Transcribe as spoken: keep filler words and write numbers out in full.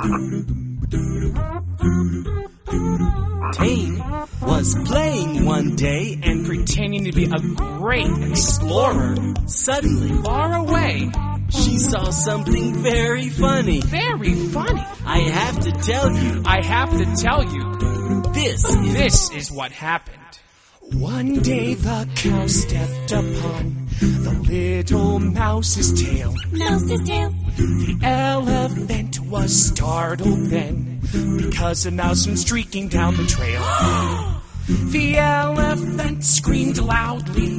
Tane was playing one day and pretending to be a great explorer. Suddenly, Far away. she saw something very funny. Very funny. I have to tell you, I have to tell you, this is... this is what happened. One day the cow stepped upon the little mouse's tail. Mouse's tail. The elephant was startled then, because a mouse went streaking down the trail. The elephant screamed loudly.